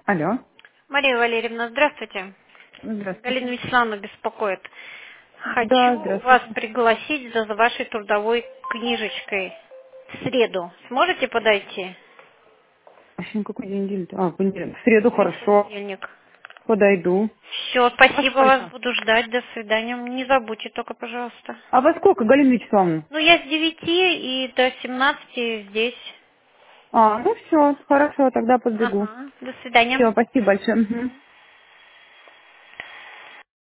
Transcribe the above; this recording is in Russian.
Алло. Мария Валерьевна, здравствуйте. Галина Здравствуйте. Вячеславовна беспокоит. Да, Хочу вас здравствуйте. пригласить за вашей трудовой книжечкой в среду. Сможете подойти? А сегодня какой день недели-то? А, понедельник. В среду Сегодня хорошо. понедельник. Подойду. Все, Во спасибо, вас сколько? буду ждать. До свидания. Не забудьте только, пожалуйста. А во сколько, Галина Вячеславовна? Ну, я с 9 и до 17 здесь. А, ну все, хорошо, тогда подбегу. Ага, до свидания. Все, спасибо большое. Мгм.